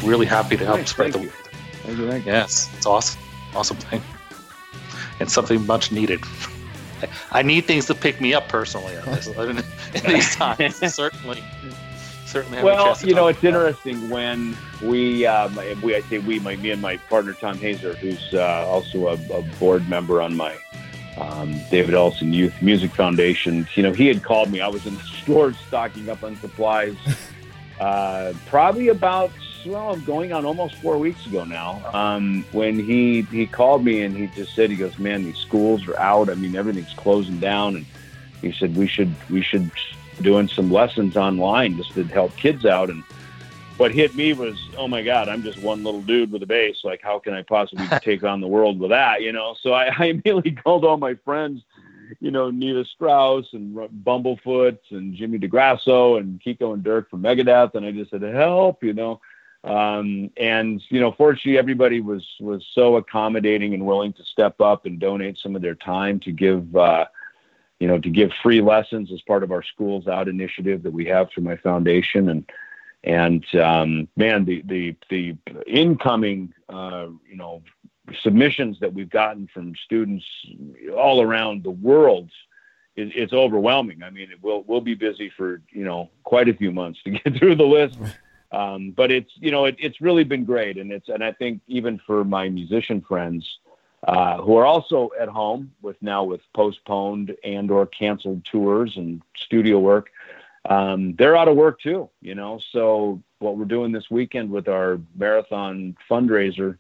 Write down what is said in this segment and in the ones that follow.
really happy to help Nice, spread the thank word. you. Thank you. Yes, it's awesome. Awesome thing. And something much needed. I need things to pick me up personally on this in these times. Certainly have a Well, chance to talk it's about interesting when me and my partner Tom Hazer, who's also a board member on my David Ellison Youth Music Foundation. He had called me. I was in the store stocking up on supplies, probably about going on almost 4 weeks ago now. When he called me and he just said, he goes, "Man, these schools are out. I mean, everything's closing down." And he said we should doing some lessons online just to help kids out. And what hit me was, oh my God, I'm just one little dude with a bass. Like, how can I possibly take on the world with that? So I immediately called all my friends, Nita Strauss and Bumblefoot and Jimmy DeGrasso and Kiko and Dirk from Megadeth. And I just said, help, and, fortunately everybody was so accommodating and willing to step up and donate some of their time to give, to give free lessons as part of our Schools Out initiative that we have through my foundation. And man, the incoming, submissions that we've gotten from students all around the world, it's overwhelming. I mean, we'll be busy for, quite a few months to get through the list. But it's really been great. And I think even for my musician friends, who are also at home with postponed and or canceled tours and studio work, they're out of work too, so what we're doing this weekend with our marathon fundraiser,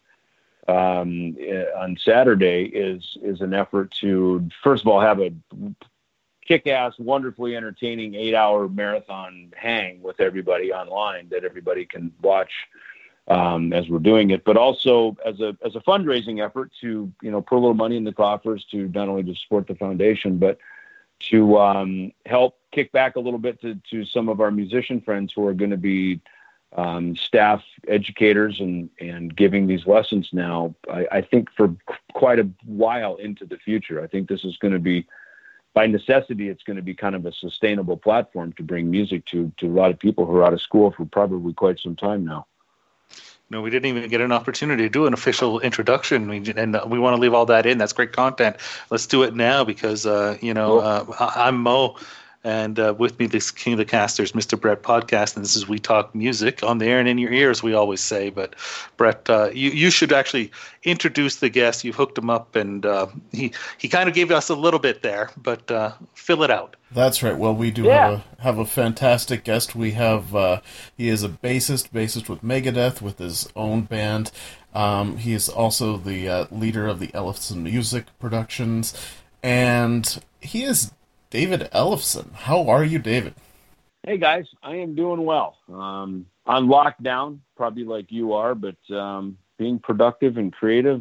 on Saturday is an effort to, first of all, have a kick-ass, wonderfully entertaining 8-hour marathon hang with everybody online that everybody can watch, as we're doing it, but also as a fundraising effort to, put a little money in the coffers to not only to support the foundation, but to help kick back a little bit to some of our musician friends who are going to be staff educators and giving these lessons now, I think for quite a while into the future. I think this is going to be, by necessity, it's going to be kind of a sustainable platform to bring music to a lot of people who are out of school for probably quite some time now. No, we didn't even get an opportunity to do an official introduction, and we want to leave all that in. That's great content. Let's do it now because, cool. I'm Mo, and with me, this King of the Casters, Mr. Brett Podcast, and this is We Talk Music on the air and in your ears, we always say. But Brett, you should actually introduce the guest. You've hooked him up, and he kind of gave us a little bit there, but fill it out. That's right. Well, we do have a fantastic guest. We have he is a bassist with Megadeth with his own band. He is also the leader of the Ellison Music Productions, and he is David Ellefson. How are you, David? Hey guys, I am doing well. On lockdown, probably like you are, but being productive and creative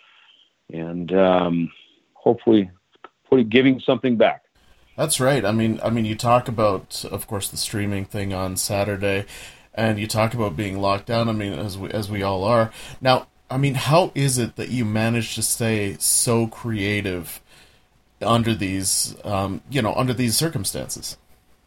and hopefully giving something back. That's right. I mean, you talk about, of course, the streaming thing on Saturday, and you talk about being locked down. I mean, as we all are now. I mean, how is it that you manage to stay so creative under these, under these circumstances?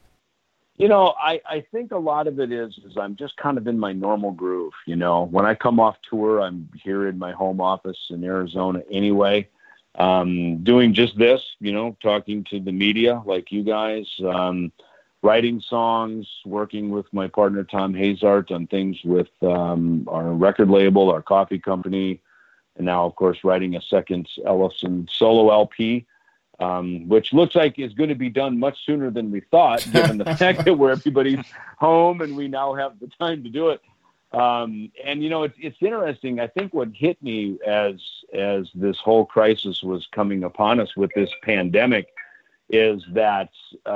I think a lot of it is I'm just kind of in my normal groove. When I come off tour, I'm here in my home office in Arizona anyway. Doing just this, talking to the media like you guys, writing songs, working with my partner Tom Hazart on things with our record label, our coffee company, and now, of course, writing a second Ellison solo LP, which looks like is going to be done much sooner than we thought, given the fact that everybody's home and we now have the time to do it. And it's interesting. I think what hit me as this whole crisis was coming upon us with this pandemic is that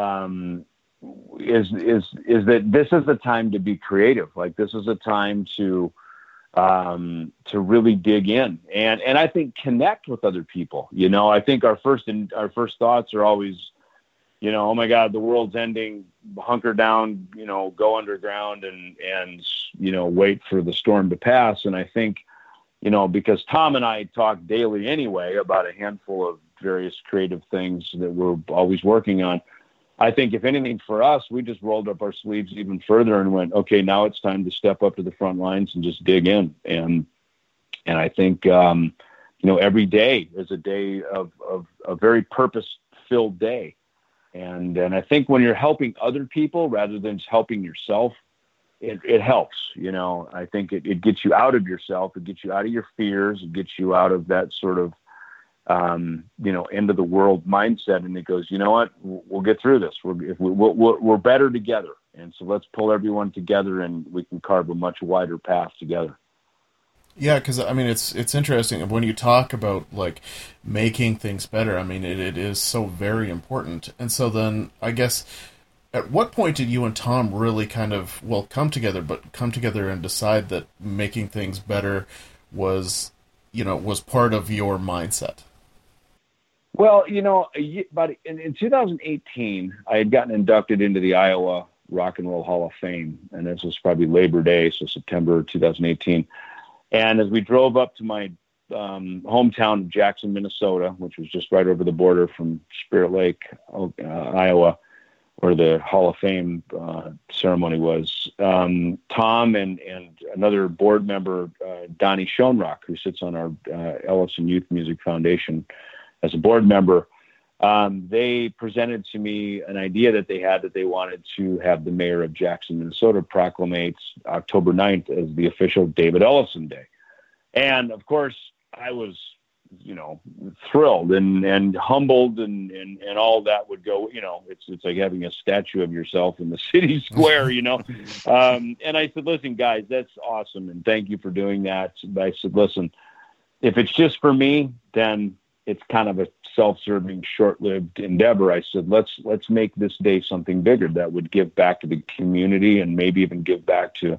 that this is the time to be creative. Like, this is a time to really dig in and I think connect with other people. I think our first thoughts are always, oh my God, the world's ending, hunker down, go underground and wait for the storm to pass. And I think, because Tom and I talk daily anyway about a handful of various creative things that we're always working on, I think if anything for us, we just rolled up our sleeves even further and went, okay, now it's time to step up to the front lines and just dig in. And I think, every day is a day of a very purpose-filled day. And I think when you're helping other people rather than just helping yourself, it helps. I think it gets you out of yourself. It gets you out of your fears. It gets you out of that sort of, end of the world mindset. And it goes, you know what, we'll get through this. We're better together. And so let's pull everyone together and we can carve a much wider path together. Yeah, because it's interesting when you talk about like making things better. It is so very important. And so then I guess, at what point did you and Tom really kind of come together and decide that making things better was part of your mindset? Well, but in 2018, I had gotten inducted into the Iowa Rock and Roll Hall of Fame, and this was probably Labor Day, so September 2018. And as we drove up to my hometown of Jackson, Minnesota, which was just right over the border from Spirit Lake, Iowa, where the Hall of Fame ceremony was, Tom and another board member, Donnie Schoenrock, who sits on our Ellison Youth Music Foundation as a board member, they presented to me an idea that they wanted to have the mayor of Jackson, Minnesota proclamate October 9th as the official David Ellison Day. And of course I was, thrilled and humbled and all that would go, it's like having a statue of yourself in the city square, and I said, listen, guys, that's awesome. And thank you for doing that. But I said, listen, if it's just for me, then it's kind of a self-serving, short-lived endeavor. I said, let's make this day something bigger that would give back to the community and maybe even give back to,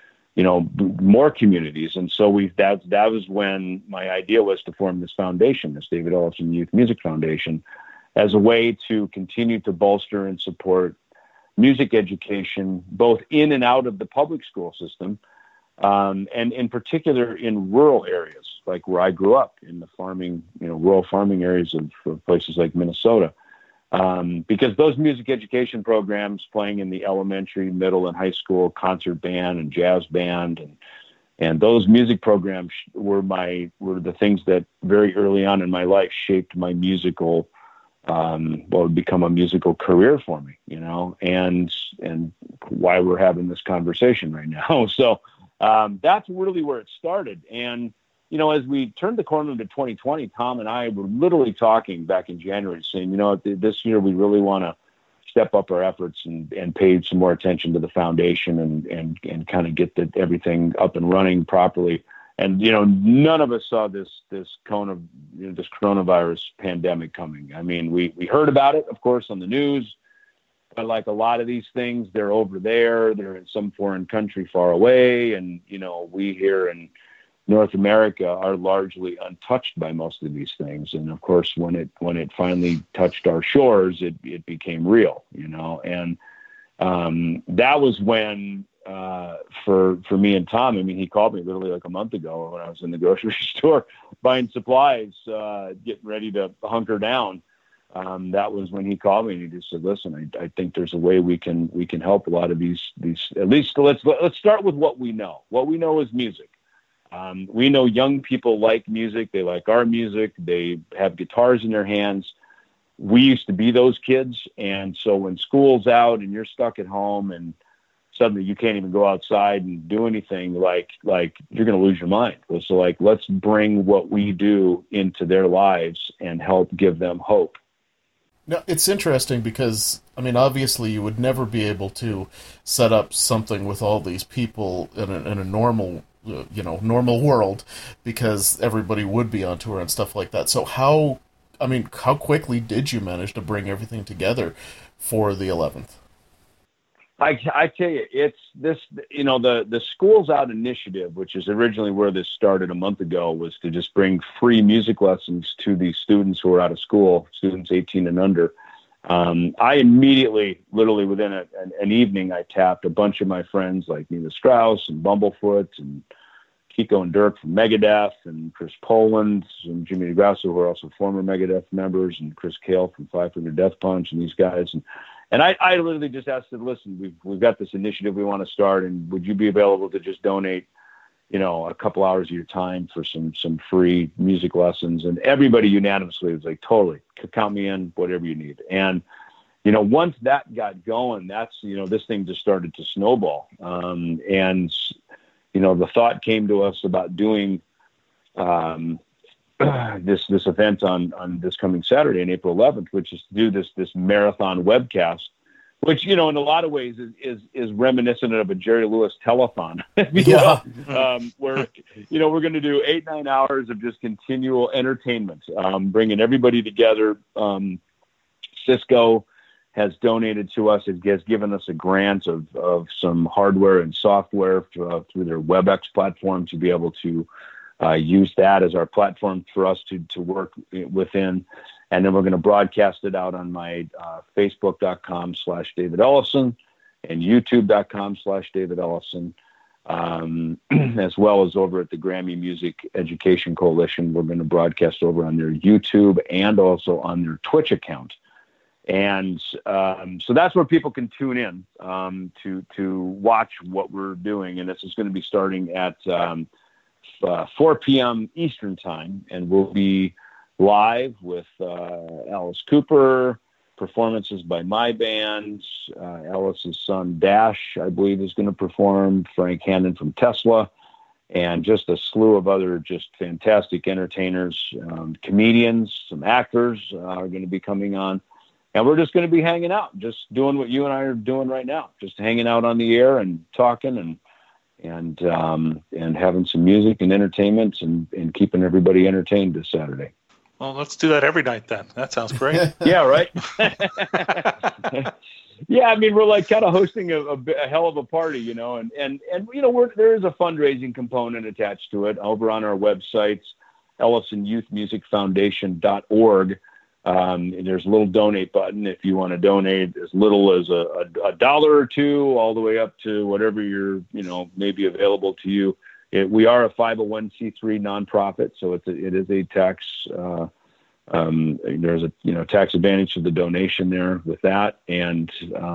more communities. And so that was when my idea was to form this foundation, this David Ellison Youth Music Foundation, as a way to continue to bolster and support music education, both in and out of the public school system, and in particular in rural areas, like where I grew up in the farming, rural farming areas of places like Minnesota. Because those music education programs playing in the elementary, middle, and high school concert band and jazz band, and those music programs were the things that very early on in my life shaped my musical, what would become a musical career for me, and why we're having this conversation right now. So that's really where it started. And as we turned the corner into 2020, Tom and I were literally talking back in January saying, this year we really want to step up our efforts and pay some more attention to the foundation and kind of get everything up and running properly. And, none of us saw this coronavirus pandemic coming. We heard about it, of course, on the news, but like a lot of these things, they're over there, they're in some foreign country far away. And, we here in North America are largely untouched by most of these things. And of course, when it finally touched our shores, it became real, and that was when, for me and Tom, he called me literally like a month ago when I was in the grocery store buying supplies, getting ready to hunker down. That was when he called me and he just said, listen, I think there's a way we can help a lot of these, at least let's start with what we know. What we know is music. We know young people like music. They like our music. They have guitars in their hands. We used to be those kids. And so when school's out and you're stuck at home and suddenly you can't even go outside and do anything, like you're going to lose your mind. So let's bring what we do into their lives and help give them hope. Now, it's interesting because, obviously you would never be able to set up something with all these people in a normal world, because everybody would be on tour and stuff like that. So how quickly did you manage to bring everything together for the 11th? I tell you, it's this, the Schools Out initiative, which is originally where this started a month ago, was to just bring free music lessons to these students who are out of school, students 18 and under. I immediately, literally within an evening, I tapped a bunch of my friends like Nina Strauss and Bumblefoot and Kiko and Dirk from Megadeth and Chris Poland and Jimmy DeGrasso, who are also former Megadeth members, and Chris Cale from Five Finger Death Punch, and these guys. And I literally just asked them, listen, we've got this initiative we want to start, and would you be available to just donate, a couple hours of your time for some free music lessons? And everybody unanimously was like, totally, count me in, whatever you need. And, once that got going, that's, this thing just started to snowball. And, the thought came to us about doing this event on this coming Saturday, on April 11th, which is to do this marathon webcast, which, in a lot of ways is reminiscent of a Jerry Lewis telethon, where, we're going to do 8-9 hours of just continual entertainment, bringing everybody together. Cisco has donated to us. It has given us a grant of some hardware and software through their WebEx platform to be able to use that as our platform for us to work within. And then we're going to broadcast it out on my Facebook.com/David Ellefson and YouTube.com/David Ellefson, as well as over at the Grammy Music Education Coalition. We're going to broadcast over on their YouTube and also on their Twitch account. And so that's where people can tune in to watch what we're doing. And this is going to be starting at 4 p.m. Eastern time, and we'll be live with Alice Cooper, performances by my band, Alice's son Dash, I believe, is going to perform, Frank Hannon from Tesla, and just a slew of other just fantastic entertainers, comedians, some actors are going to be coming on. And we're just going to be hanging out, just doing what you and I are doing right now, just hanging out on the air and talking and having some music and entertainment and keeping everybody entertained this Saturday. Well, let's do that every night then. That sounds great. Yeah, right. Yeah, I mean, we're like kind of hosting a hell of a party, and there is a fundraising component attached to it over on our websites, EllefsonYouthMusicFoundation.org. There's a little donate button if you want to donate as little as a dollar or two, all the way up to whatever you're, maybe available to you. We are a 501c3 nonprofit, so it is a tax. There's a tax advantage to the donation there with that, and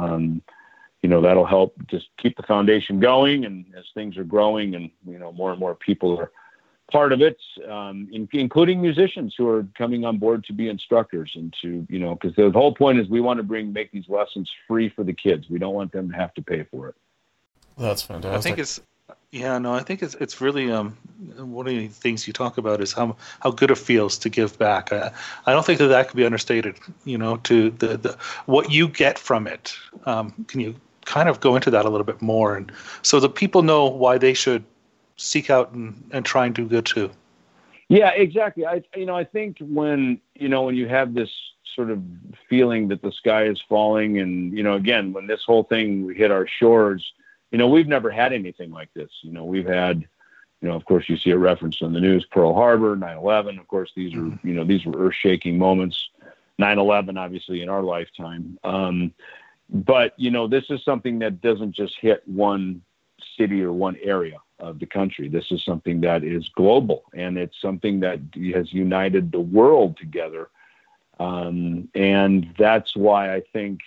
that'll help just keep the foundation going. And as things are growing, and more and more people are part of it, including musicians who are coming on board to be instructors and to, because the whole point is we want to make these lessons free for the kids. We don't want them to have to pay for it. That's fantastic. I think it's really one of the things you talk about is how good it feels to give back. I don't think that could be understated. To the what you get from it. Can you kind of go into that a little bit more, and so that people know why they should seek out and try and do good too? Yeah, exactly. I think when you have this sort of feeling that the sky is falling, and again, when this whole thing hit our shores, we've never had anything like this. We've had, of course, you see a reference on the news, Pearl Harbor, 9/11. Of course, these are these were earth-shaking moments. 9/11, obviously, in our lifetime. But this is something that doesn't just hit one city or one area of the country. This is something that is global, and it's something that has united the world together. And that's why I think,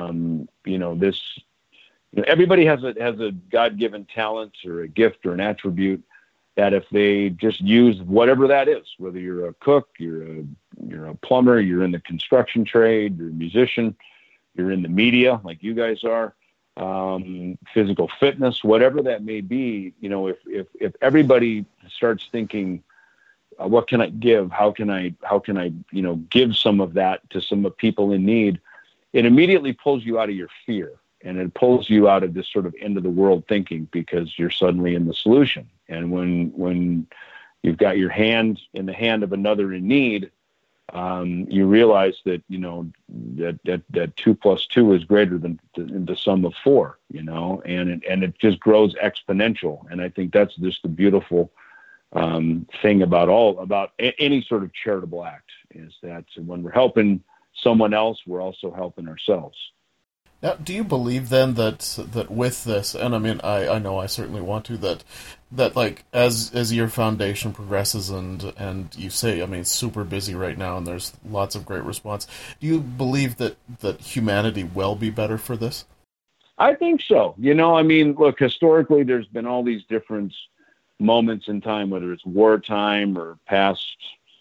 this, everybody has a God-given talent or a gift or an attribute that if they just use whatever that is, whether you're a cook, you're a plumber, you're in the construction trade, you're a musician, you're in the media like you guys are, physical fitness, whatever that may be, if everybody starts thinking, what can I give? How can I, give some of that to some people in need? It immediately pulls you out of your fear, and it pulls you out of this sort of end of the world thinking, because you're suddenly in the solution. And when you've got your hand in the hand of another in need, you realize that, that 2 + 2 is greater than the sum of 4, and it just grows exponential. And I think that's just the beautiful thing about any sort of charitable act, is that when we're helping someone else, we're also helping ourselves. Now, do you believe then that with this, and I mean, I know I certainly want to, that like as your foundation progresses and you say, I mean, it's super busy right now and there's lots of great response. Do you believe that humanity will be better for this? I think so. I mean, look, historically, there's been all these different moments in time, whether it's wartime or past,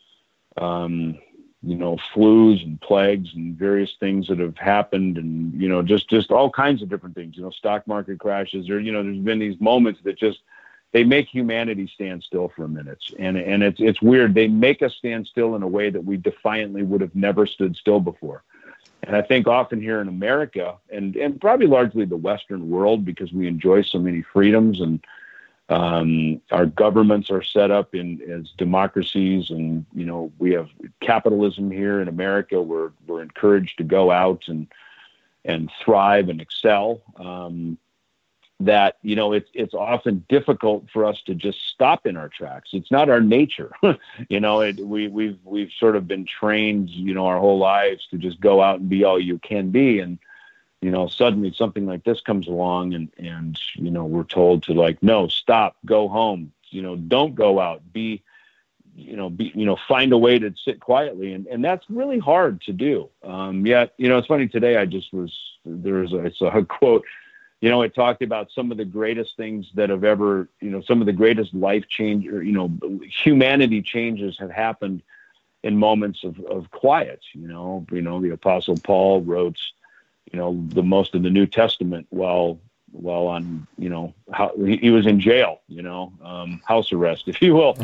flus and plagues and various things that have happened, and just all kinds of different things. Stock market crashes, or there's been these moments that just they make humanity stand still for a minute, and it's weird. They make us stand still in a way that we defiantly would have never stood still before. And I think often here in America, and probably largely the Western world, because we enjoy so many freedoms, and our governments are set up as democracies, and we have capitalism here in America. We're encouraged to go out and thrive and excel. That it's often difficult for us to just stop in our tracks. It's not our nature. We've sort of been trained our whole lives to just go out and be all you can be, and suddenly something like this comes along, and we're told to, like, no, stop, go home, don't go out, find a way to sit quietly. And that's really hard to do. Yet, it's funny, today it's a quote, it talked about some of the greatest things that have ever, some of the greatest life change, or, humanity changes have happened in moments of quiet. The Apostle Paul wrote, the most of the New Testament while on, how he was in jail, house arrest, if you will.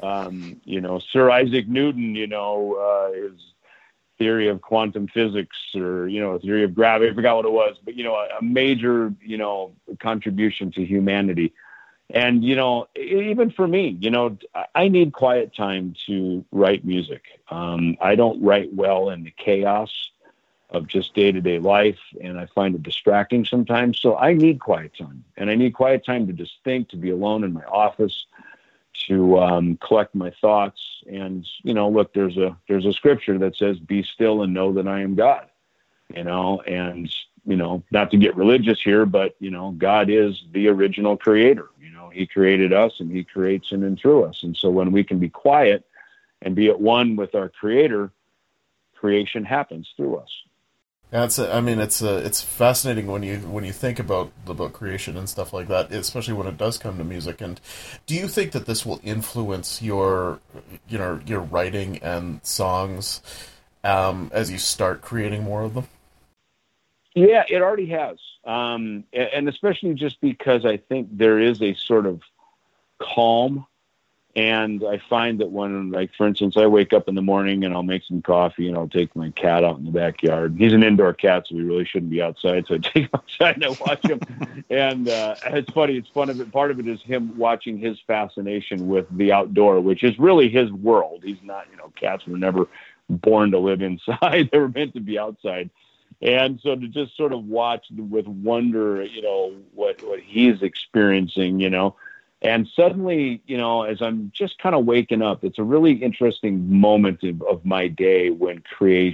Sir Isaac Newton, his theory of quantum physics, or, theory of gravity, I forgot what it was, but, a major, contribution to humanity. And, even for me, I need quiet time to write music. I don't write well in the chaos of just day-to-day life, and I find it distracting sometimes. So I need quiet time, and I need quiet time to just think, to be alone in my office, to collect my thoughts. And, look, there's a scripture that says, be still and know that I am God, and, not to get religious here, but, God is the original creator. He created us, and he creates in and through us. And so when we can be quiet and be at one with our creator, creation happens through us. Yeah, it's fascinating when you think about creation and stuff like that, especially when it does come to music. And do you think that this will influence your writing and songs as you start creating more of them? Yeah, it already has, and especially just because I think there is a sort of calm. And I find that when, like, for instance, I wake up in the morning and I'll make some coffee and I'll take my cat out in the backyard. He's an indoor cat, so we really shouldn't be outside. So I take him outside and I watch him. And it's funny. It's fun of it. Part of it is him watching his fascination with the outdoor, which is really his world. He's not, cats were never born to live inside. They were meant to be outside. And so to just sort of watch with wonder, what he's experiencing, and suddenly, as I'm just kind of waking up, it's a really interesting moment of my day when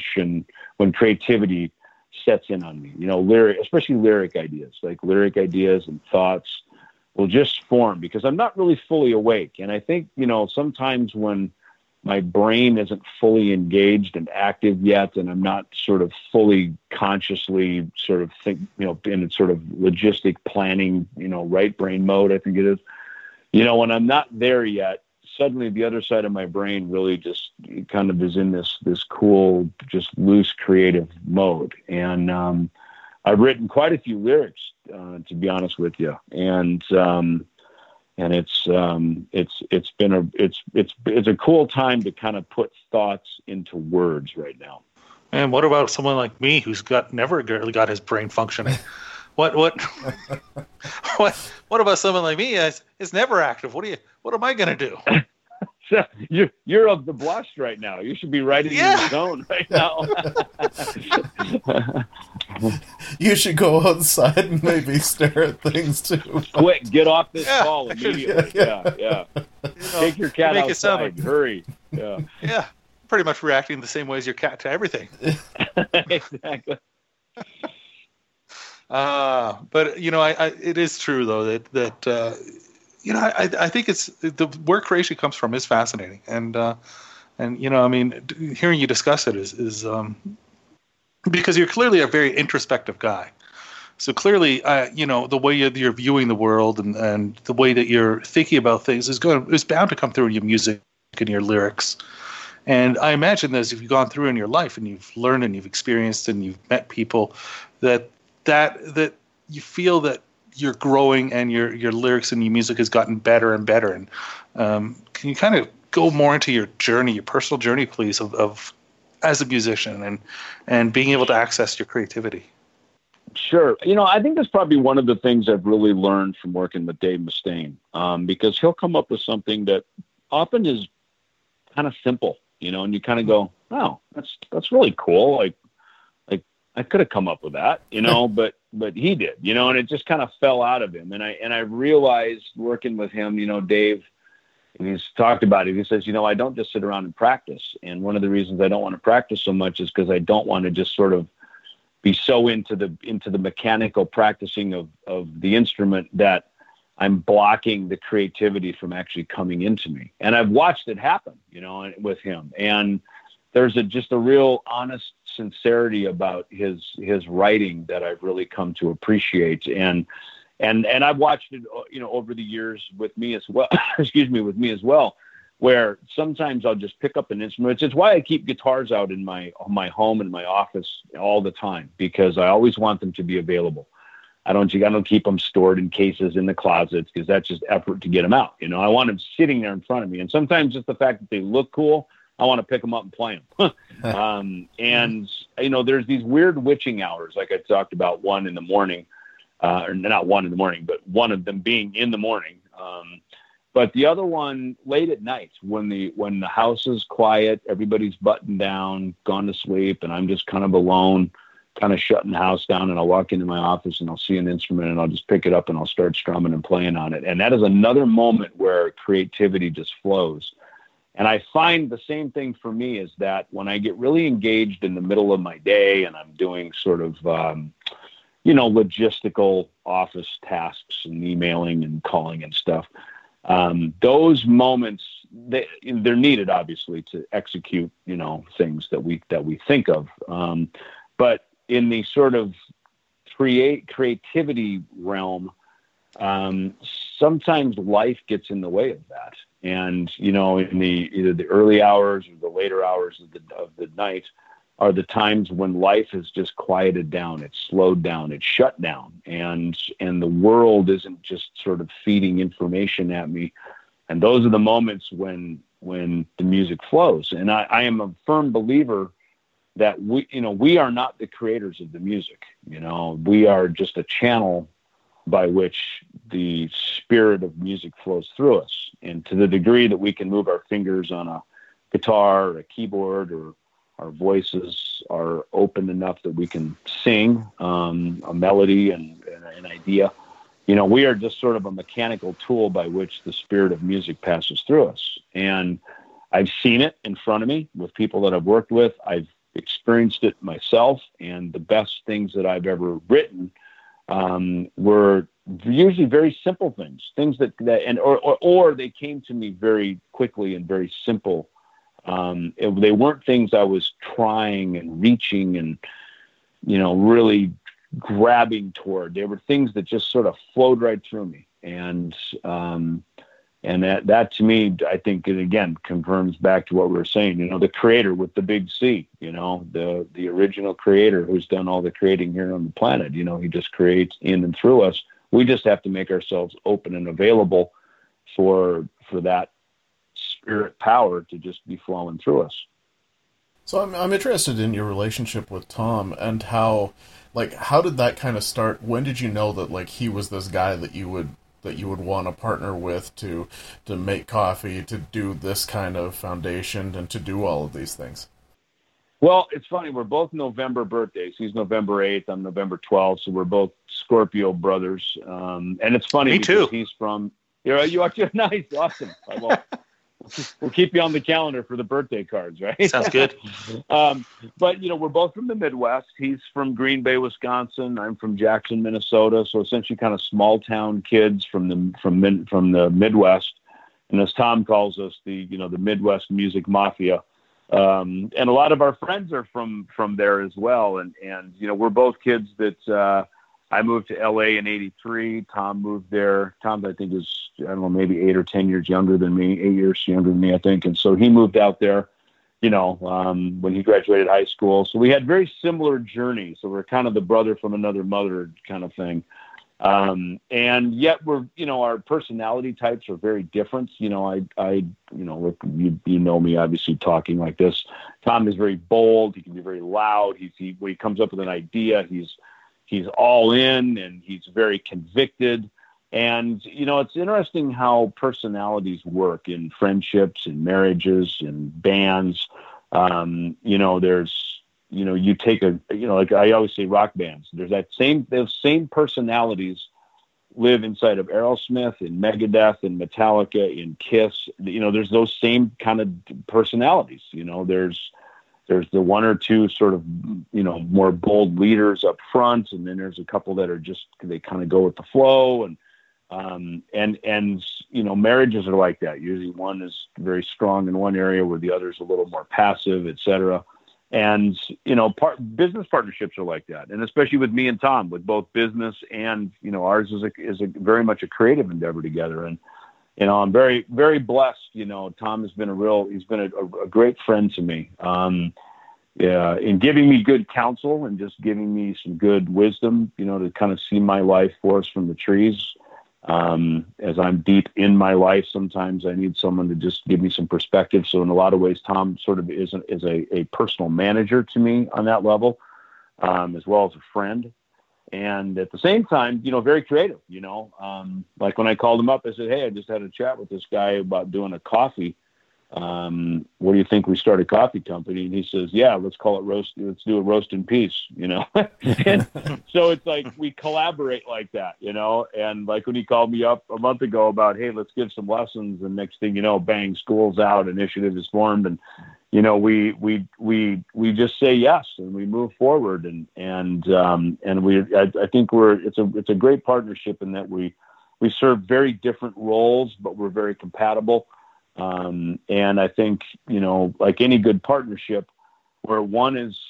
creativity sets in on me. Especially lyric ideas and thoughts will just form because I'm not really fully awake. And I think, sometimes when my brain isn't fully engaged and active yet, and I'm not sort of fully consciously sort of in a sort of logistic planning, right brain mode, I think it is. When I'm not there yet, suddenly the other side of my brain really just kind of is in this cool, just loose creative mode. And I've written quite a few lyrics, to be honest with you. And it's a cool time to kind of put thoughts into words right now. And what about someone like me who's never really got his brain functioning? What about someone like me? It's never active. What am I gonna do? So you're of the blush right now. You should be writing in the zone right now. You should go outside and maybe stare at things too. Quick, get off this call immediately. Yeah. Take your cat outside. Hurry. Yeah. Yeah. Pretty much reacting the same way as your cat to everything. Exactly. But it is true though that I think it's the where creation comes from is fascinating, and I mean, hearing you discuss it is because you're clearly a very introspective guy. So clearly, the way you're viewing the world and the way that you're thinking about things is bound to come through in your music and your lyrics. And I imagine that as you've gone through in your life and you've learned and you've experienced and you've met people, that you feel that you're growing and your lyrics and your music has gotten better and better. And can you kind of go more into your journey, your personal journey, please, of as a musician and being able to access your creativity? Sure. I think that's probably one of the things I've really learned from working with Dave Mustaine, because he'll come up with something that often is kind of simple, and you kind of go, oh, that's really cool. Like I could have come up with that, but he did, and it just kind of fell out of him. And I realized working with him, Dave, and he's talked about it. He says, I don't just sit around and practice. And one of the reasons I don't want to practice so much is because I don't want to just sort of be so into the mechanical practicing of the instrument that I'm blocking the creativity from actually coming into me. And I've watched it happen, with him. And there's just a real honest sincerity about his writing that I've really come to appreciate. And I've watched it, over the years with me as well, with me as well, where sometimes I'll just pick up an instrument. It's why I keep guitars out in my home and my office all the time, because I always want them to be available. I don't keep them stored in cases in the closets because that's just effort to get them out. I want them sitting there in front of me. And sometimes just the fact that they look cool, I want to pick them up and play them. And there's these weird witching hours, like I talked about, 1 in the morning, or not 1 in the morning, but one of them being in the morning. But the other one late at night when the house is quiet, everybody's buttoned down, gone to sleep, and I'm just kind of alone, kind of shutting the house down. And I'll walk into my office and I'll see an instrument and I'll just pick it up and I'll start strumming and playing on it. And that is another moment where creativity just flows. And I find the same thing for me is that when I get really engaged in the middle of my day and I'm doing sort of, logistical office tasks and emailing and calling and stuff, those moments, they're needed obviously to execute, things that we think of. But in the sort of creativity realm, sometimes life gets in the way of that. And, in either the early hours or the later hours of the night are the times when life has just quieted down. It's slowed down. It's shut down. And the world isn't just sort of feeding information at me. And those are the moments when the music flows. And I am a firm believer that we are not the creators of the music. We are just a channel by which the spirit of music flows through us. And to the degree that we can move our fingers on a guitar or a keyboard, or our voices are open enough that we can sing a melody and an idea, we are just sort of a mechanical tool by which the spirit of music passes through us. And I've seen it in front of me with people that I've worked with. I've experienced it myself, and the best things that I've ever written were usually very simple things that or they came to me very quickly and very simple. They weren't things I was trying and reaching and, really grabbing toward. They were things that just sort of flowed right through me. And that to me, I think it again confirms back to what we were saying, the creator with the big C, the original creator who's done all the creating here on the planet. He just creates in and through us. We just have to make ourselves open and available for that spirit power to just be flowing through us. So I'm interested in your relationship with Tom and how did that kind of start? When did you know that he was this guy that you would want to partner with to make coffee, to do this kind of foundation, and to do all of these things? Well, it's funny. We're both November birthdays. He's November 8th. I'm November 12th. So we're both Scorpio brothers. And it's funny. Me too. He's from. You are nice, awesome. we'll keep you on the calendar for the birthday cards, right? Sounds good. But we're both from the Midwest. He's from Green Bay, Wisconsin. I'm from Jackson, Minnesota. So essentially, kind of small town kids from the Midwest. And as Tom calls us, the Midwest music mafia. And a lot of our friends are from there as well. And we're both kids that I moved to LA in '83. Tom moved there. Tom, I think, is, I don't know, maybe 8 or 10 years younger than me, 8 years younger than me, I think. And so he moved out there, when he graduated high school. So we had very similar journeys. So we're kind of the brother from another mother kind of thing. And yet we're, our personality types are very different. Look, you know me, obviously, talking like this. Tom is very bold. He can be very loud. When he comes up with an idea, he's all in, and he's very convicted. And, it's interesting how personalities work in friendships and marriages and bands. You take like I always say, rock bands, those same personalities live inside of Aerosmith and Megadeth and Metallica and Kiss. There's those same kind of personalities. There's the one or two sort of, more bold leaders up front. And then there's a couple that are they kind of go with the flow. And marriages are like that. Usually one is very strong in one area where the other is a little more passive, et cetera. And, business partnerships are like that. And especially with me and Tom, with both business and, ours is a very much a creative endeavor together. And, I'm very, very blessed. Tom has been he's been a great friend to me, in giving me good counsel and just giving me some good wisdom, to kind of see my life forest from the trees. As I'm deep in my life, sometimes I need someone to just give me some perspective. So in a lot of ways, Tom sort of is a personal manager to me on that level, as well as a friend. And at the same time, very creative, like when I called him up, I said, hey, I just had a chat with this guy about doing a coffee. What do you think we start a coffee company? And he says, yeah, let's call it roast. Let's do a roast in peace, And so it's like, we collaborate like that, and like when he called me up a month ago about, hey, let's give some lessons. And next thing you know, bang, school's out, initiative is formed. And, we just say yes and we move forward. I think it's a great partnership in that we serve very different roles, but we're very compatible. And I think, like any good partnership, where one is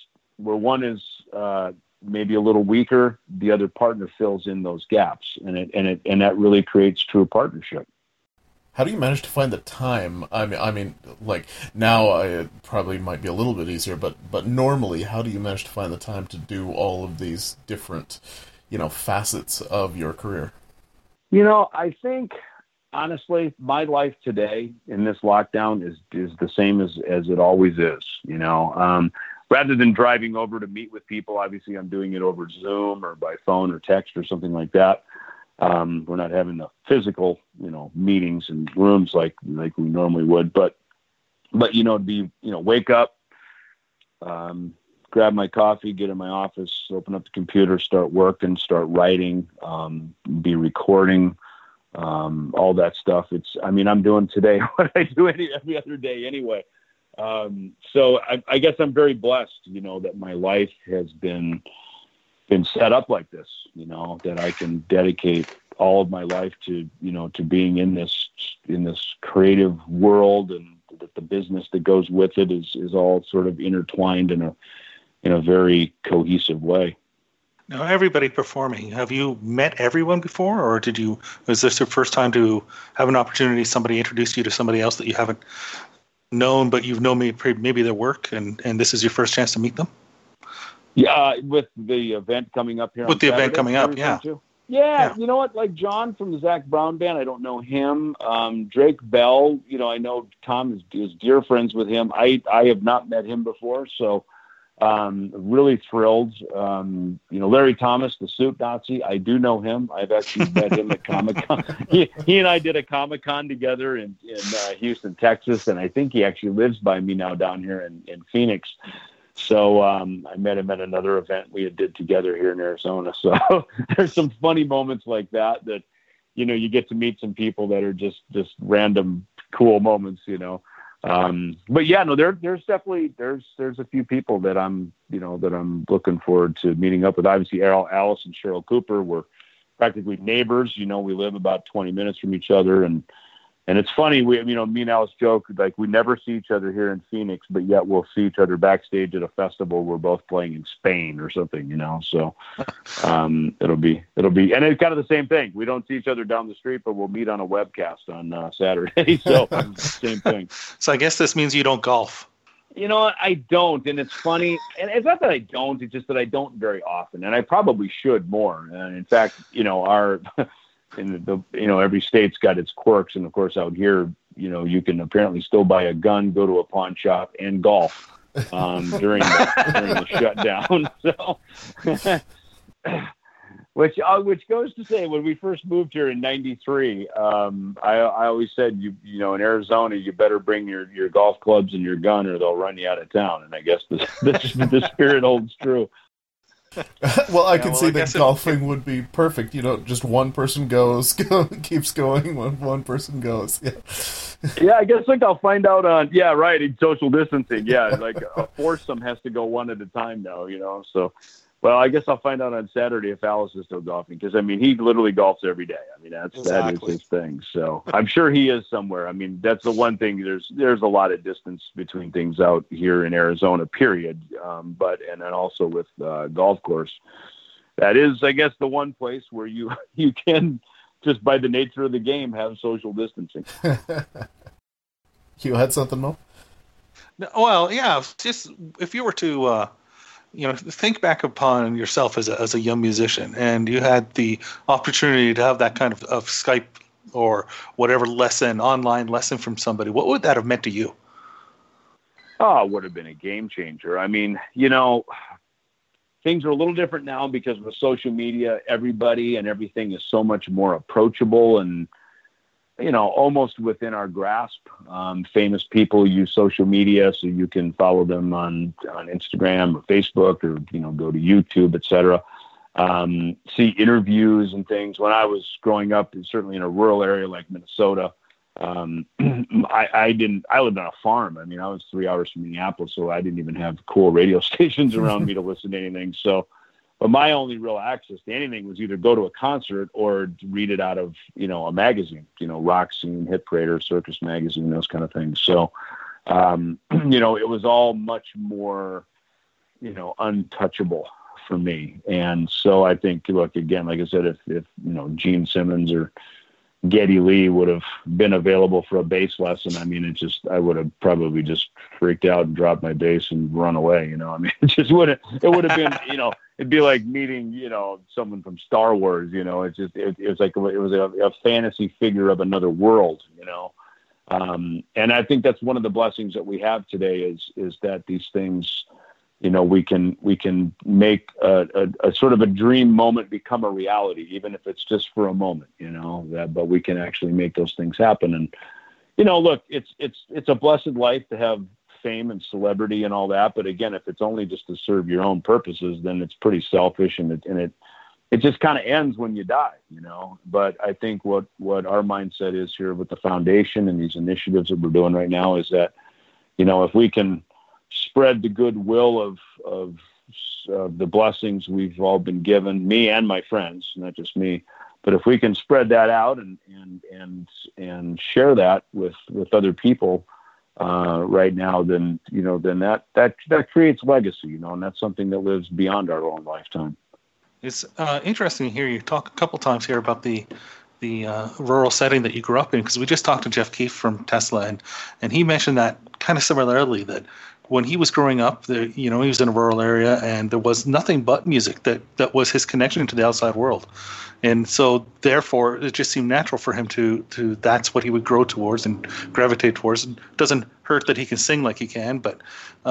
maybe a little weaker, the other partner fills in those gaps, and that really creates true partnership. How do you manage to find the time? I mean, like now it probably might be a little bit easier, but normally, how do you manage to find the time to do all of these different, facets of your career? I think, honestly, my life today in this lockdown is the same as it always is. Rather than driving over to meet with people, obviously I'm doing it over Zoom or by phone or text or something like that. We're not having the physical, meetings and rooms like we normally would, but wake up, grab my coffee, get in my office, open up the computer, start working, start writing, be recording, all that stuff. I'm doing today what I do every other day anyway. So I guess I'm very blessed, that my life has been set up like this, that I can dedicate all of my life to being in this creative world, and that the business that goes with it is all sort of intertwined in a very cohesive way. Now, everybody performing, have you met everyone before, or was this your first time to have an opportunity, somebody introduced you to somebody else that you haven't known, but you've known maybe their work, and this is your first chance to meet them? Yeah, with the event coming up here. With the event coming up, yeah. Yeah, you know what? Like John from the Zac Brown Band, I don't know him. Drake Bell, I know Tom is dear friends with him. I have not met him before, so really thrilled. Larry Thomas, the Suit Nazi, I do know him. I've actually met him at Comic-Con. He and I did a Comic-Con together in Houston, Texas, and I think he actually lives by me now down here in Phoenix. So I met him at another event we did together here in Arizona. So there's some funny moments like that you get to meet some people that are just random cool moments, But yeah, no, there's definitely there's a few people that I'm looking forward to meeting up with. Obviously, Alice and Cheryl Cooper were practically neighbors. We live about 20 minutes from each other, and it's funny. Me and Alice joke like we never see each other here in Phoenix, but yet we'll see each other backstage at a festival. We're both playing in Spain or something, So it'll be, and it's kind of the same thing. We don't see each other down the street, but we'll meet on a webcast on Saturday. So same thing. So I guess this means you don't golf. I don't, and it's funny, and it's not that I don't. It's just that I don't very often, and I probably should more. And in fact, every state's got its quirks, and of course out here, you can apparently still buy a gun, go to a pawn shop, and golf during the shutdown. So, which goes to say, when we first moved here in '93, I always said, in Arizona, you better bring your golf clubs and your gun, or they'll run you out of town. And I guess the spirit holds true. Well, I can see that golfing would be perfect. Just one person goes, keeps going, one person goes. Yeah. Yeah, I guess I'll find out on, in social distancing. Yeah, like a foursome has to go one at a time now, So, well, I guess I'll find out on Saturday if Alice is still golfing, because he literally golfs every day. That is his thing. So I'm sure he is somewhere. That's the one thing. There's a lot of distance between things out here in Arizona, period. And then also with golf course, that is, I guess, the one place where you can, just by the nature of the game, have social distancing. You had something, Mo? Well, yeah. Just if you were to. Think back upon yourself as a young musician, and you had the opportunity to have that kind of Skype or whatever online lesson from somebody. What would that have meant to you? Oh, it would have been a game changer. Things are a little different now because with social media, everybody and everything is so much more approachable and, almost within our grasp. Famous people use social media, so you can follow them on Instagram or Facebook, or, go to YouTube, etc. See interviews and things. When I was growing up, certainly in a rural area like Minnesota, I lived on a farm. I was 3 hours from Minneapolis, so I didn't even have cool radio stations around me to listen to anything. But my only real access to anything was either go to a concert or read it out of, a magazine, Rock Scene, Hit Parade, or Circus Magazine, those kind of things. So, it was all much more, untouchable for me. And so I think, look, again, like I said, if Gene Simmons or Geddy Lee would have been available for a bass lesson, I would have probably just freaked out and dropped my bass and run away. It would have been, it'd be like meeting, someone from Star Wars, it was a fantasy figure of another world, and I think that's one of the blessings that we have today is that these things, we can make a sort of a dream moment become a reality, even if it's just for a moment, but we can actually make those things happen. And, look, it's a blessed life to have fame and celebrity and all that. But again, if it's only just to serve your own purposes, then it's pretty selfish, and it just kind of ends when you die, But I think what our mindset is here with the foundation and these initiatives that we're doing right now is that, if we can spread the goodwill of the blessings we've all been given, me and my friends, not just me, but if we can spread that out and share that with other people right now, then that creates legacy, and that's something that lives beyond our own lifetime. It's interesting to hear you talk a couple times here about the rural setting that you grew up in, because we just talked to Jeff Keefe from Tesla, and he mentioned that kind of similarly, that when he was growing up, he was in a rural area, and there was nothing but music that was his connection to the outside world. And so therefore it just seemed natural for him to that's what he would grow towards and gravitate towards. It doesn't hurt that he can sing like he can, but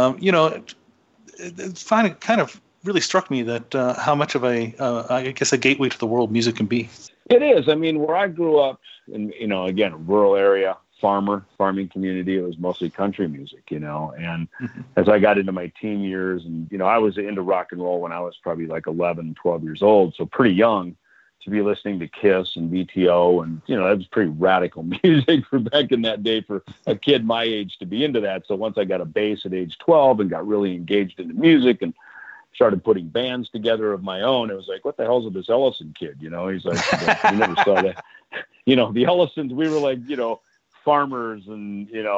it kind of really struck me that how much of a gateway to the world music can be. It is. Where I grew up in, again, a rural area, farming community, it was mostly country music, and as I got into my teen years, and, I was into rock and roll when I was probably like 11, 12 years old. So pretty young to be listening to Kiss and VTO, and that was pretty radical music for back in that day for a kid my age to be into that. So once I got a bass at age 12 and got really engaged in the music and started putting bands together of my own, it was like, what the hell's with this Ellison kid? He's like, you never saw that. The Ellisons, we were like, farmers, and we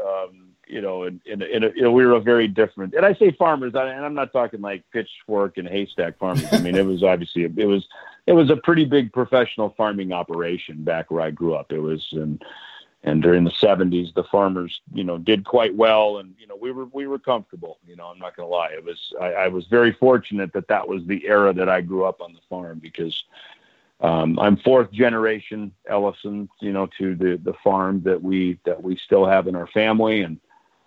were a very different. And I say farmers, and I'm not talking like pitchfork and haystack farmers. I mean, it was obviously it was a pretty big professional farming operation back where I grew up. It was, and during the 70s, the farmers, did quite well, and we were comfortable. I'm not going to lie. I was very fortunate that was the era that I grew up on the farm, because I'm fourth generation Ellison, to the farm that we still have in our family, and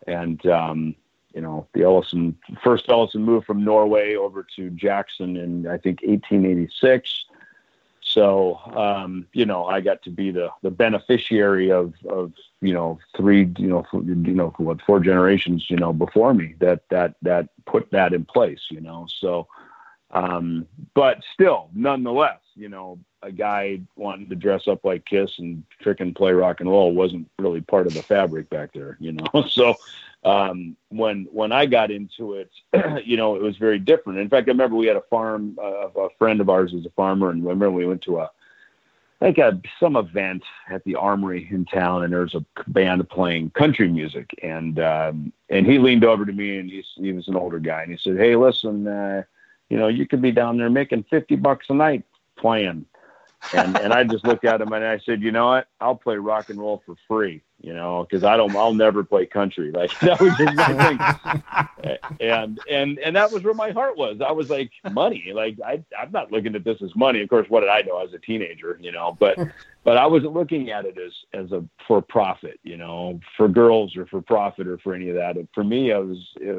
the first Ellison moved from Norway over to Jackson in, I think, 1886. So, I got to be the beneficiary of three, 4 generations, before me that put that in place, So, but still, nonetheless, a guy wanting to dress up like Kiss and frickin' play rock and roll wasn't really part of the fabric back there, So, when I got into it, it was very different. In fact, I remember we had a farm, a friend of ours was a farmer, and I remember we went to some event at the Armory in town, and there was a band playing country music, and he leaned over to me, and he was an older guy, and he said, "Hey, listen, you could be down there making $50 a night playing." And I just looked at him and I said, "You know what? I'll play rock and roll for free, because I'll never play country." Like, that was just my thing. And that was where my heart was. I was like, money. Like, I'm not looking at this as money. Of course, what did I know? I was a teenager, but I wasn't looking at it as a for profit, for girls or for profit or for any of that. And for me, it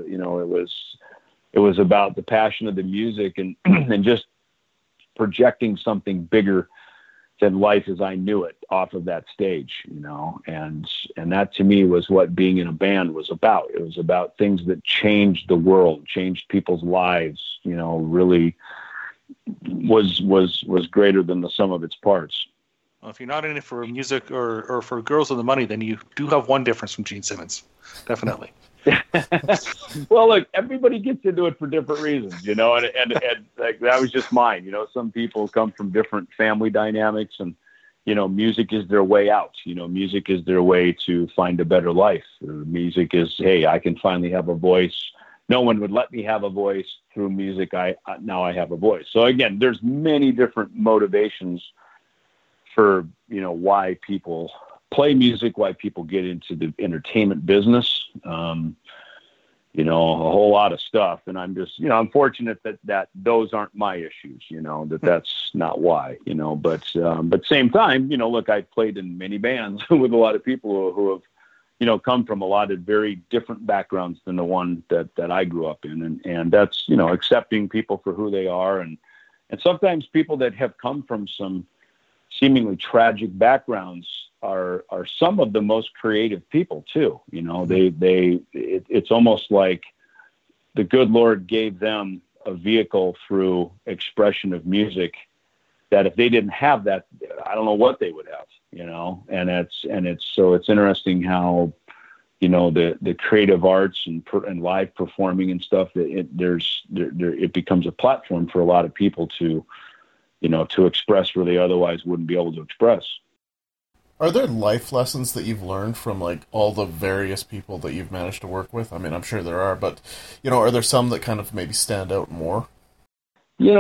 was about the passion of the music and and just projecting something bigger than life as I knew it off of that stage, and that to me was what being in a band was about. It was about things that changed the world, changed people's lives, really was greater than the sum of its parts. Well, if you're not in it for music or for girls or the money, then you do have one difference from Gene Simmons. Definitely. Well, look, everybody gets into it for different reasons, and like, that was just mine. Some people come from different family dynamics, and music is their way out. Music is their way to find a better life. Music is, hey, I can finally have a voice. No one would let me have a voice. Through music, now I have a voice. So again, there's many different motivations for why people play music, why people get into the entertainment business, a whole lot of stuff. And I'm just, I'm fortunate that those aren't my issues, that's not why, but same time, look, I played in many bands with a lot of people who have, come from a lot of very different backgrounds than the one that I grew up in. And that's, accepting people for who they are. And sometimes people that have come from some seemingly tragic backgrounds are some of the most creative people too. It's almost like the good Lord gave them a vehicle through expression of music that if they didn't have that, I don't know what they would have, and it's interesting how, the creative arts and live performing and stuff, it becomes a platform for a lot of people to express where they otherwise wouldn't be able to express. Are there life lessons that you've learned from, like, all the various people that you've managed to work with? I mean, I'm sure there are, but, are there some that kind of maybe stand out more? You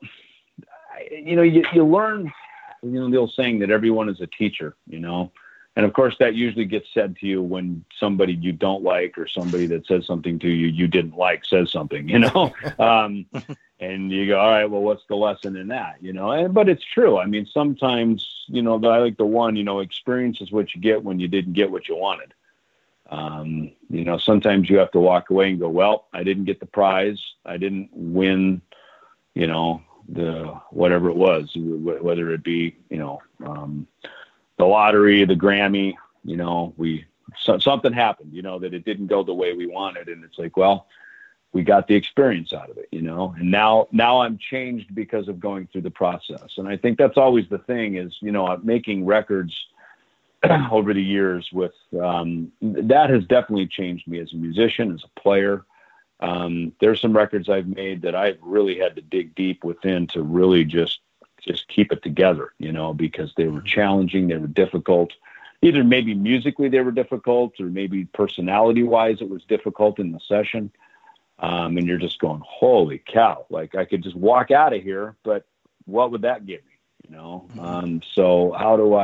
learn, the old saying that everyone is a teacher, and of course that usually gets said to you when somebody you don't like or somebody that says something to you didn't like says something, and you go, all right, well, what's the lesson in that? But it's true. I mean, sometimes, I like the one, experience is what you get when you didn't get what you wanted. Sometimes you have to walk away and go, well, I didn't get the prize. I didn't win, the, whatever it was, whether it be, the lottery, the Grammy, something happened, that it didn't go the way we wanted. And it's like, well, we got the experience out of it, and now I'm changed because of going through the process. And I think that's always the thing is, making records over the years with, that has definitely changed me as a musician, as a player. There's some records I've made that I've really had to dig deep within to really just keep it together, because they were challenging, they were difficult. Either maybe musically they were difficult, or maybe personality-wise it was difficult in the session. And you're just going, holy cow! Like I could just walk out of here, but what would that give me? So how do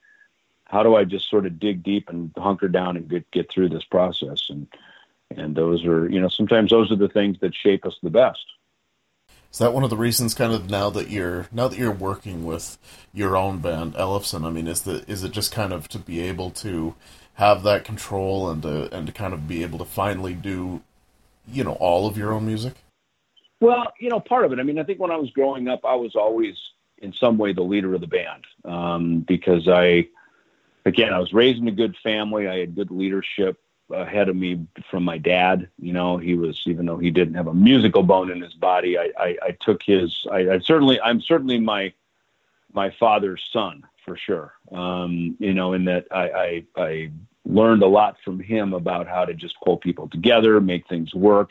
I just sort of dig deep and hunker down and get through this process? And those are, sometimes those are the things that shape us the best. Is that one of the reasons, kind of now that you're working with your own band, Ellefson? I mean, is it just kind of to be able to have that control and to kind of be able to finally do, all of your own music? Well, part of it. I mean, I think when I was growing up, I was always in some way the leader of the band, because I was raised in a good family. I had good leadership ahead of me from my dad. He was, even though he didn't have a musical bone in his body, I took his, I'm certainly my father's son for sure. In that I learned a lot from him about how to just pull people together, make things work,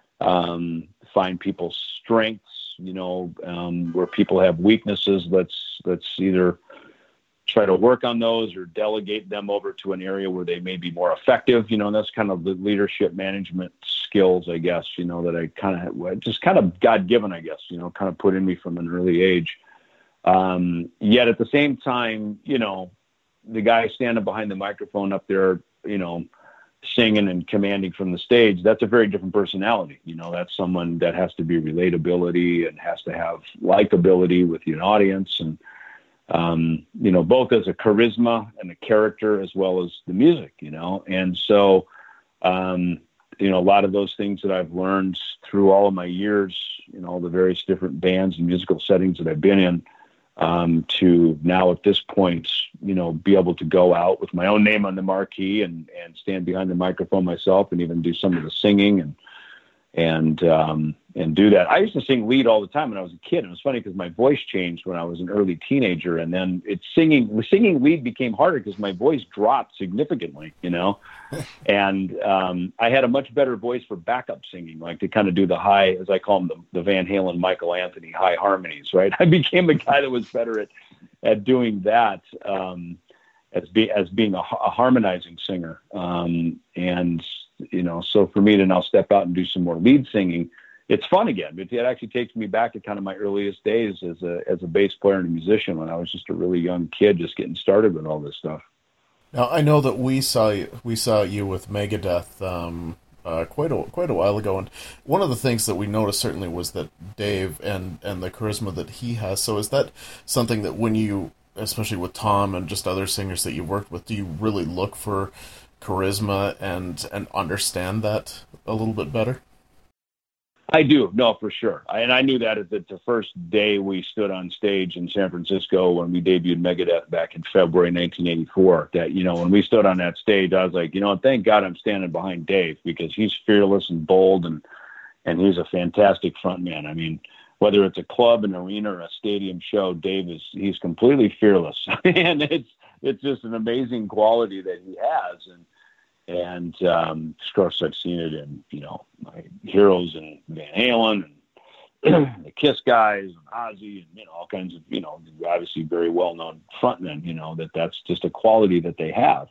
find people's strengths, where people have weaknesses. Let's either try to work on those or delegate them over to an area where they may be more effective. That's kind of the leadership management skills, I guess, that I kind of God-given, I guess, kind of put in me from an early age. Yet at the same time, the guy standing behind the microphone up there, singing and commanding from the stage, that's a very different personality. That's someone that has to be relatability and has to have likability with an audience, and both as a charisma and a character as well as the music, and so, a lot of those things that I've learned through all of my years, the various different bands and musical settings that I've been in, to now at this point, be able to go out with my own name on the marquee and stand behind the microphone myself and even do some of the singing and do that. I used to sing lead all the time when I was a kid. It was funny because my voice changed when I was an early teenager, and then singing lead became harder because my voice dropped significantly, and I had a much better voice for backup singing, like to kind of do the high, as I call them, the Van Halen, Michael Anthony high harmonies, right? I became a guy that was better at doing that, as being a harmonizing singer. So for me to now step out and do some more lead singing, it's fun again. It actually takes me back to kind of my earliest days as a bass player and a musician, when I was just a really young kid, just getting started with all this stuff. Now, I know that we saw you with Megadeth quite a while ago, and one of the things that we noticed certainly was that Dave and the charisma that he has. So is that something that when you, especially with Tom and just other singers that you've worked with, do you really look for charisma and understand that a little bit better? I do. No, for sure. I knew that at the first day we stood on stage in San Francisco when we debuted Megadeth back in February 1984, that, when we stood on that stage, I was like, thank God I'm standing behind Dave, because he's fearless and bold and he's a fantastic frontman. I mean, whether it's a club, an arena, or a stadium show, he's completely fearless. And it's just an amazing quality that he has. And of course, I've seen it in, my heroes and Van Halen and the Kiss guys and Ozzy and, all kinds of, obviously very well-known frontmen, that's just a quality that they have.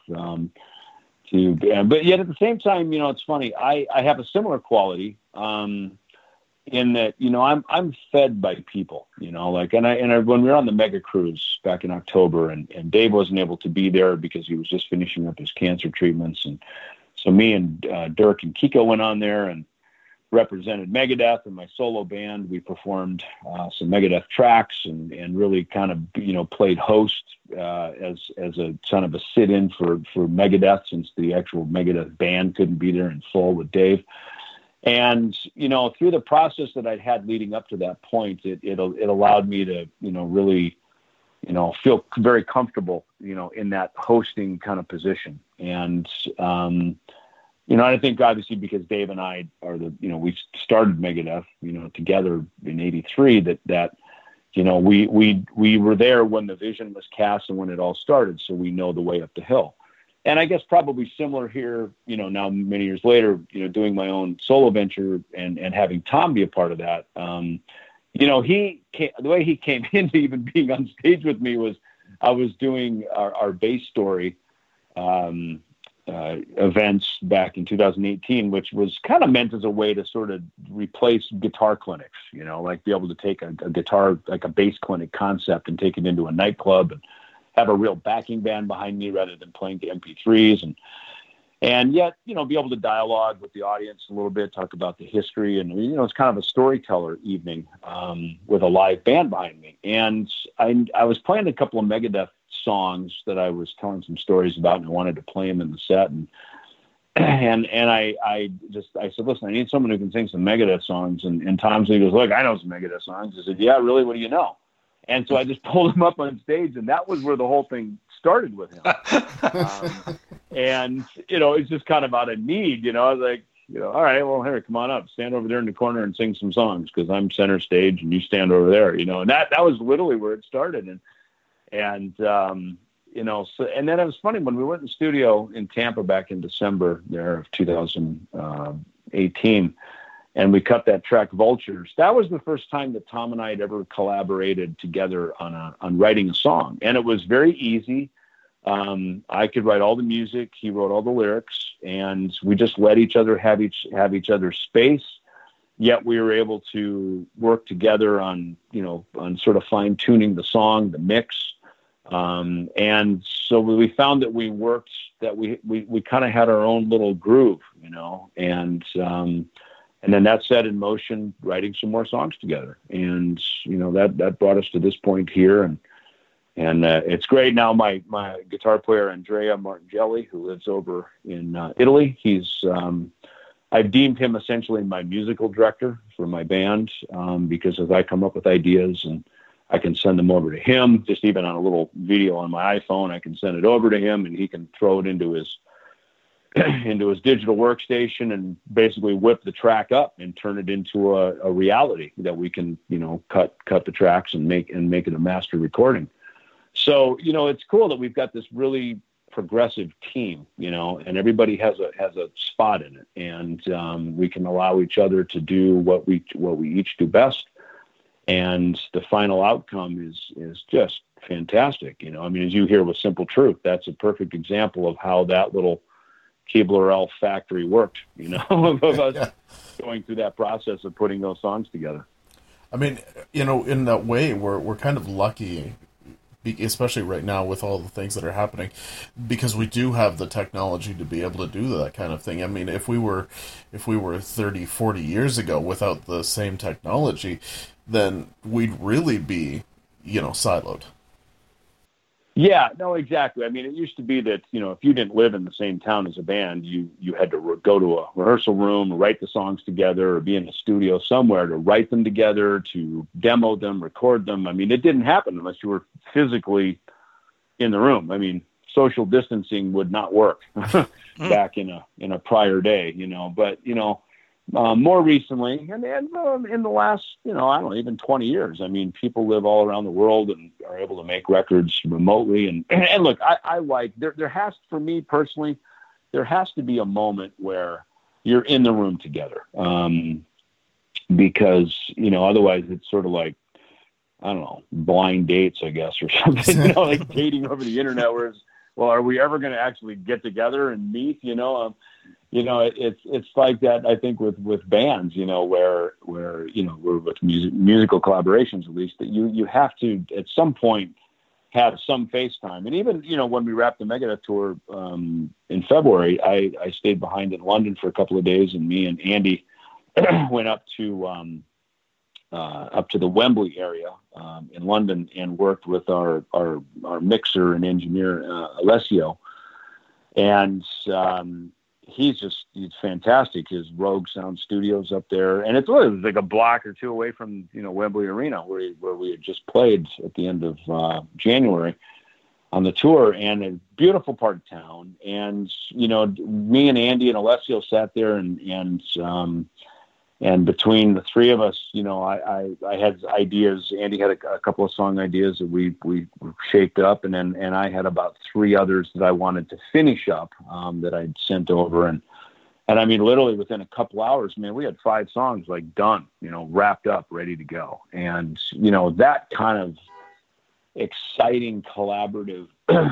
But yet at the same time, it's funny. I have a similar quality in that, I'm fed by people, when we were on the Mega Cruise back in October, and Dave wasn't able to be there because he was just finishing up his cancer treatments. And so me and Dirk and Kiko went on there and represented Megadeth and my solo band. We performed some Megadeth tracks and really kind of, played host as a kind of a sit-in for Megadeth, since the actual Megadeth band couldn't be there in full with Dave. And, through the process that I'd had leading up to that point, it allowed me to, really, feel very comfortable, in that hosting kind of position. And, I think obviously because Dave and I are we started Megadeth, together in '83. That we were there when the vision was cast and when it all started, so we know the way up the hill. And I guess probably similar here, now many years later, doing my own solo venture and having Tom be a part of that. The way he came into even being on stage with me was I was doing our bass story events back in 2018, which was kind of meant as a way to sort of replace guitar clinics, like be able to take a guitar, like a bass clinic concept and take it into a nightclub and have a real backing band behind me rather than playing to MP3s and yet, be able to dialogue with the audience a little bit, talk about the history and, it's kind of a storyteller evening with a live band behind me. And I was playing a couple of Megadeth songs that I was telling some stories about and I wanted to play them in the set. And I said, listen, I need someone who can sing some Megadeth songs. And Tom said, he goes, look, I know some Megadeth songs. I said, yeah, really? What do you know? And so I just pulled him up on stage, and that was where the whole thing started with him. And, it's just kind of out of need, I was like, all right, well, Harry, come on up, stand over there in the corner and sing some songs because I'm center stage and you stand over there, and that was literally where it started. And then it was funny when we went in the studio in Tampa back in December there of 2018. And we cut that track Vultures. That was the first time that Tom and I had ever collaborated together on writing a song. And it was very easy. I could write all the music. He wrote all the lyrics, and we just let each other have each other's space. Yet we were able to work together on sort of fine tuning the song, the mix. And so we found that we worked, that we kind of had our own little groove, and then that set in motion writing some more songs together. And, that brought us to this point here. And it's great. Now my guitar player, Andrea Martingelli, who lives over in Italy, I've deemed him essentially my musical director for my band, because as I come up with ideas and I can send them over to him, just even on a little video on my iPhone, I can send it over to him and he can throw it into his digital workstation and basically whip the track up and turn it into a reality that we can, cut the tracks and make it a master recording. So, it's cool that we've got this really progressive team, and everybody has a spot in it, and we can allow each other to do what we each do best. And the final outcome is just fantastic. As you hear with Simple Truth, that's a perfect example of how that little Keebler Elf factory worked, of us going through that process of putting those songs together. In that way, we're kind of lucky, especially right now with all the things that are happening, because we do have the technology to be able to do that kind of thing. If we were 30, 40 years ago without the same technology, then we'd really be, siloed. Yeah, no, exactly. It used to be that, if you didn't live in the same town as a band, you had to go to a rehearsal room, write the songs together, or be in a studio somewhere to write them together, to demo them, record them. It didn't happen unless you were physically in the room. Social distancing would not work back in a prior day, but, more recently, and in the last, even 20 years, people live all around the world and are able to make records remotely. And look, I like, there has, for me personally, there has to be a moment where you're in the room together. Because, otherwise it's sort of like, I don't know, blind dates, I guess, or something, like dating over the internet where it's, well, are we ever going to actually get together and meet, it's like that, I think, with bands, where we're with musical collaborations, at least, that you have to, at some point, have some FaceTime. And even, when we wrapped the Megadeth tour in February, I stayed behind in London for a couple of days, and me and Andy went up to the Wembley area in London and worked with our mixer and engineer, Alessio. And he's fantastic. His Rogue Sound Studios up there, and it was like a block or two away from Wembley Arena where we had just played at the end of January. on the tour, and a beautiful part of town. And, you know, me and Andy and Alessio sat there, and between the three of us, you know, I had ideas. Andy had a couple of song ideas that we shaped up, and I had about three others that I wanted to finish up, that I'd sent over. And I mean, literally within a couple hours, man, we had 5 songs like done, you know, wrapped up, ready to go. And, you know, that kind of exciting collaborative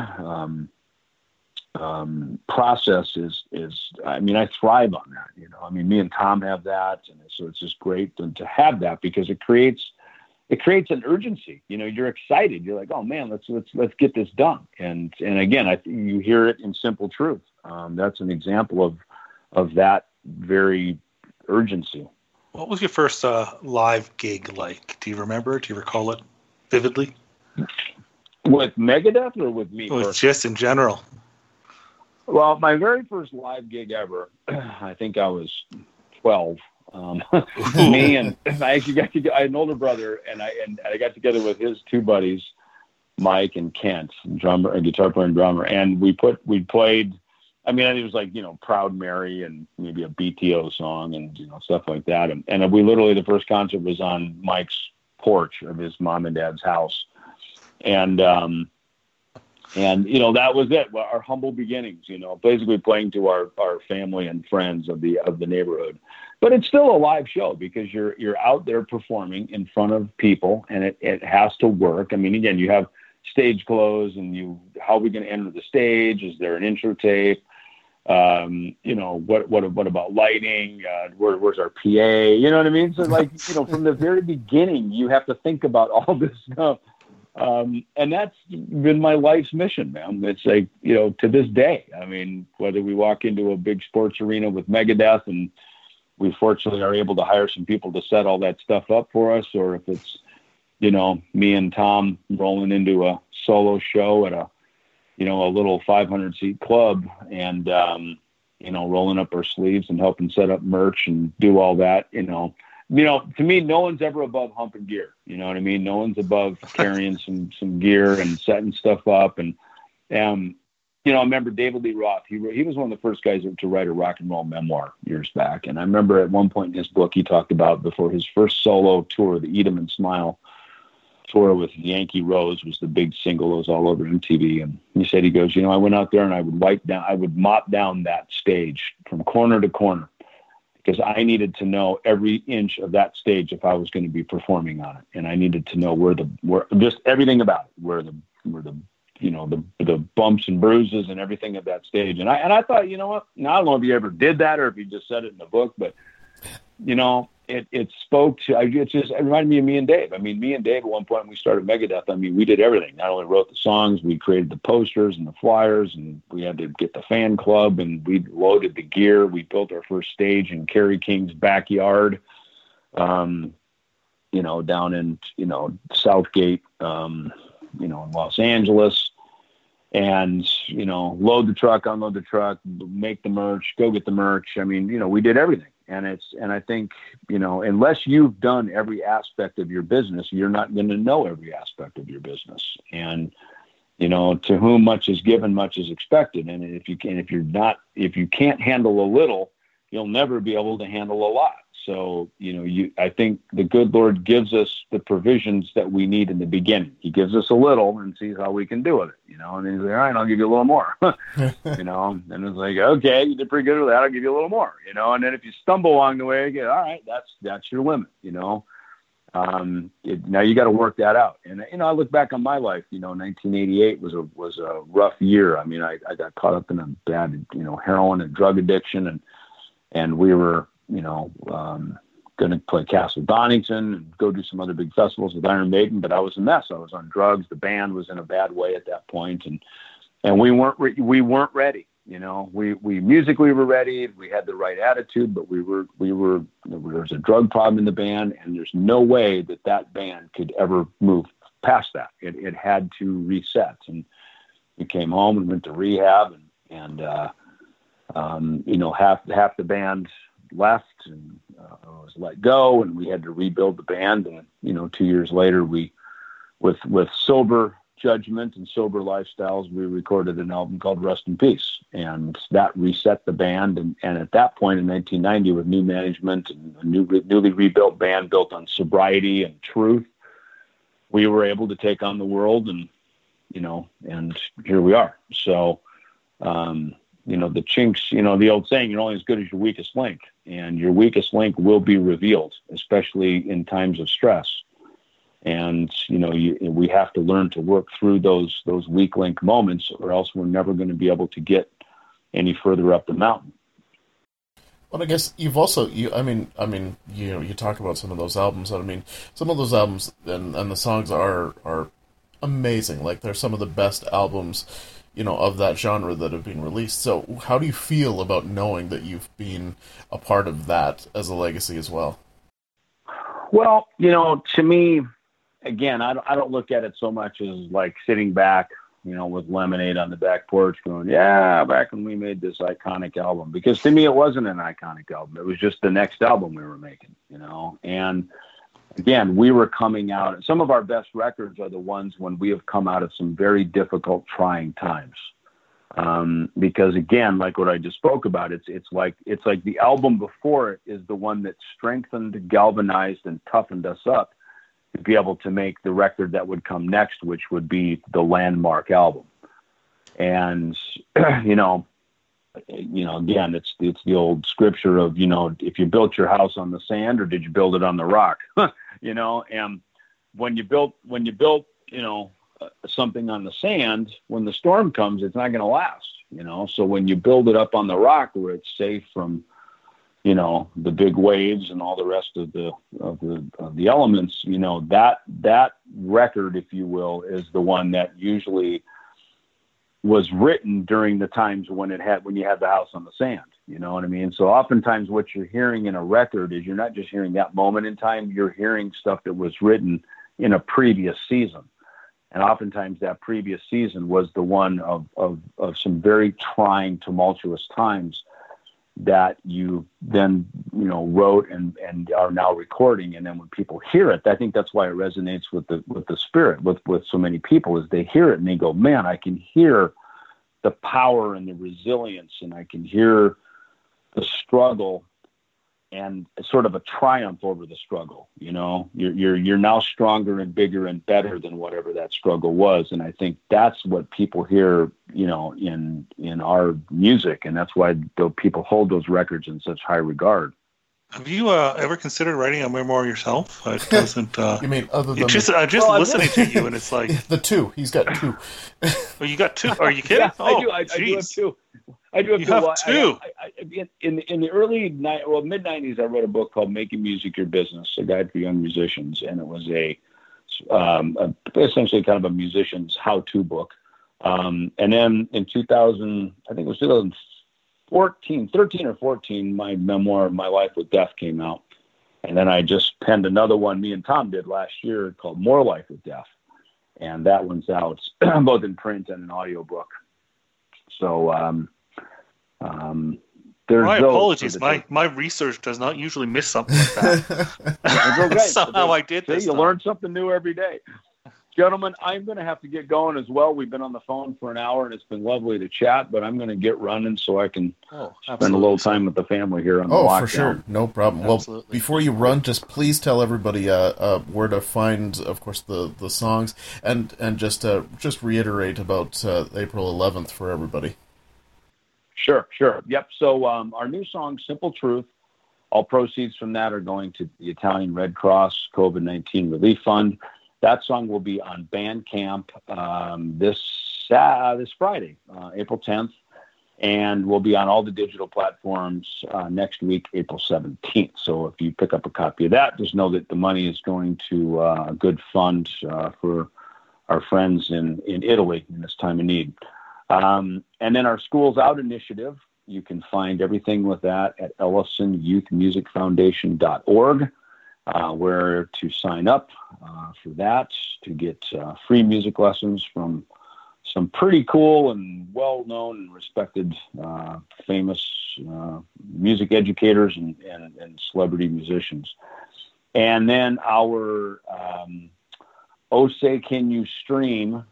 process is I mean, I thrive on that, you know. I mean, me and Tom have that, and so it's just great to have that, because it creates an urgency. You know, you're excited. You're like, oh man, let's get this done. And again, you hear it in Simple Truth. That's an example of that very urgency. What was your first live gig like? Do you remember? Do you recall it vividly? With Megadeth or with me? Well, just in general. Well, my very first live gig ever, I think I was 12. Me and I actually I had an older brother, and I got together with his 2 buddies, Mike and Kent, drummer and guitar player and drummer, and we played. I mean, it was like, you know, Proud Mary and maybe a BTO song and, you know, stuff like that. And we literally, the first concert was on Mike's porch of his mom and dad's house. And you know, that was it. Our humble beginnings, you know, basically playing to our family and friends of the neighborhood. But it's still a live show, because you're out there performing in front of people, and it has to work. I mean, again, you have stage clothes, and how are we going to enter the stage? Is there an intro tape? You know, what about lighting? Where's our PA? You know what I mean? So, like, you know, from the very beginning, you have to think about all this stuff. And that's been my life's mission, man. It's like, you know, to this day, I mean, whether we walk into a big sports arena with Megadeth, and we fortunately are able to hire some people to set all that stuff up for us, or if it's, you know, me and Tom rolling into a solo show at a little 500-seat club, and, you know, rolling up our sleeves and helping set up merch and do all that, you know, to me, no one's ever above humping gear. You know what I mean? No one's above carrying some gear and setting stuff up. And, you know, I remember David Lee Roth. He was one of the first guys to write a rock and roll memoir years back. And I remember at one point in his book, he talked about, before his first solo tour, the Eat 'Em and Smile tour with Yankee Rose was the big single that was all over MTV. And he goes, you know, I went out there and I would mop down that stage from corner to corner, because I needed to know every inch of that stage if I was going to be performing on it. And I needed to know where just everything about it, where the you know, the bumps and bruises and everything of that stage. And I thought, you know what, now, I don't know if you ever did that or if you just said it in the book, but, you know, it spoke to, it reminded me and Dave. I mean, me and Dave, at one point when we started Megadeth, I mean, we did everything. Not only wrote the songs, we created the posters and the flyers, and we had to get the fan club, and we loaded the gear. We built our first stage in Kerry King's backyard, you know, down in, you know, Southgate, you know, in Los Angeles. And, you know, load the truck, unload the truck, make the merch, go get the merch. I mean, you know, we did everything. And I think, you know, unless you've done every aspect of your business, you're not going to know every aspect of your business. And, you know, to whom much is given, much is expected. And if you can't handle a little, you'll never be able to handle a lot. So, you know, I think the good Lord gives us the provisions that we need in the beginning. He gives us a little and sees how we can do with it, you know, and he's like, all right, I'll give you a little more, you know, and it's like, okay, you did pretty good with that. I'll give you a little more, you know, and then if you stumble along the way, you get, all right, that's your limit, you know. Now you got to work that out. And, you know, I look back on my life, you know, 1988 was a rough year. I mean, I got caught up in a bad, you know, heroin and drug addiction, and we were, you know, going to play Castle Donington and go do some other big festivals with Iron Maiden, but I was a mess. I was on drugs. The band was in a bad way at that point, and we weren't ready. You know, we musically were ready. We had the right attitude, but there was a drug problem in the band, and there's no way that band could ever move past that. It had to reset. And we came home and went to rehab, and you know, half the band left and was let go, and we had to rebuild the band. And, you know, 2 years later, we with sober judgment and sober lifestyles, we recorded an album called Rust in Peace. And that reset the band. And at that point in 1990, with new management and a newly rebuilt band built on sobriety and truth, we were able to take on the world, and here we are. So, the chinks, the old saying, you're only as good as your weakest link, and your weakest link will be revealed, especially in times of stress. And, we have to learn to work through those weak link moments, or else we're never going to be able to get any further up the mountain. Well, I guess you've also, you talk about some of those albums. Some of those albums and the songs are amazing. Like, they're some of the best albums, of that genre that have been released. So how do you feel about knowing that you've been a part of that as a legacy as well? Well, to me, again, I don't look at it so much as like sitting back, with lemonade on the back porch going, yeah, back when we made this iconic album. Because to me, it wasn't an iconic album. It was just the next album we were making, And again, we were coming out. Some of our best records are the ones when we have come out of some very difficult, trying times. Because again, like what I just spoke about, it's like the album before it is the one that strengthened, galvanized, and toughened us up to be able to make the record that would come next, which would be the landmark album. And, again, it's the old scripture of, if you built your house on the sand, or did you build it on the rock? And when you built, something on the sand, when the storm comes, it's not going to last, So when you build it up on the rock where it's safe from, the big waves and all the rest of the elements, that record, if you will, is the one that usually was written during the times when you had the house on the sand. You know what I mean? So oftentimes what you're hearing in a record is you're not just hearing that moment in time, you're hearing stuff that was written in a previous season. And oftentimes that previous season was the one of some very trying, tumultuous times that you then, wrote and are now recording. And then when people hear it, I think that's why it resonates with the spirit, with so many people, is they hear it and they go, man, I can hear the power and the resilience, and I can hear the struggle and sort of a triumph over the struggle. You're now stronger and bigger and better than whatever that struggle was. And I think that's what people hear, in our music. And that's why people hold those records in such high regard. Have you ever considered writing a memoir yourself? It doesn't. You mean other than listening to you, and it's like the two. He's got two. Oh, you got two? Are you kidding? Yeah, I do have two. I do have you have two. In the early mid '90s, I wrote a book called "Making Music Your Business: A Guide for Young Musicians," and it was essentially kind of a musician's how-to book. And then in 2000, I think it was 13 or 14, my memoir, My Life with Death, came out. And then I just penned another one me and Tom did last year called More Life with Death. And that one's out both in print and an audiobook. So there's my apologies. My research does not usually miss something like that. Okay. Somehow I did this. You learn something new every day. Gentlemen, I'm going to have to get going as well. We've been on the phone for an hour, and it's been lovely to chat, but I'm going to get running so I can spend a little time with the family here on the lockdown. For sure. No problem. Absolutely. Well, before you run, just please tell everybody where to find, of course, the songs, and just reiterate about April 11th for everybody. Sure. Yep. So our new song, Simple Truth, all proceeds from that are going to the Italian Red Cross COVID-19 Relief Fund. That song will be on Bandcamp this Friday, April 10th, and will be on all the digital platforms next week, April 17th. So if you pick up a copy of that, just know that the money is going to a good fund for our friends in Italy in this time of need. And then our Schools Out initiative, you can find everything with that at EllisonYouthMusicFoundation.org. Where to sign up for that, to get free music lessons from some pretty cool and well-known and respected famous music educators and celebrity musicians. And then our Oh Say Can You Stream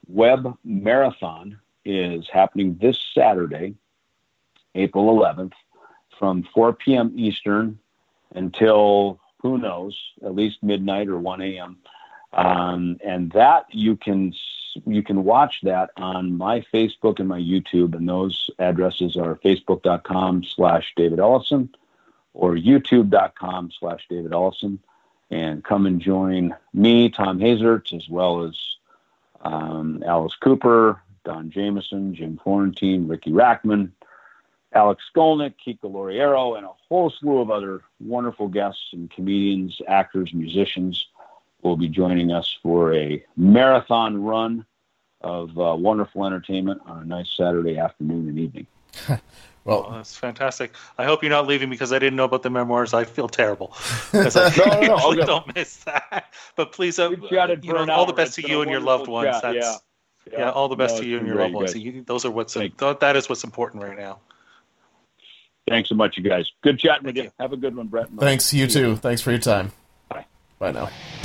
Web Marathon is happening this Saturday, April 11th, from 4 p.m. Eastern until, who knows, at least midnight or 1 a.m. And that you can watch that on my Facebook and my YouTube, and those addresses are facebook.com/David Ellison or youtube.com/David Ellison. And come and join me, Tom Hazert, as well as Alice Cooper, Don Jameson, Jim Florentine, Ricky Rackman, Alex Skolnick, Kiko Loriero, and a whole slew of other wonderful guests and comedians, actors, musicians will be joining us for a marathon run of wonderful entertainment on a nice Saturday afternoon and evening. Well, that's fantastic. I hope you're not leaving because I didn't know about the memoirs. I feel terrible because I usually don't miss that. But please, all the best to you and your loved ones. All the best to you and your loved ones. Those are that is what's important right now. Thanks so much, you guys. Good chatting with you. Have a good one, Brett. Thanks, you too. Thanks for your time. Bye. Bye now. Bye.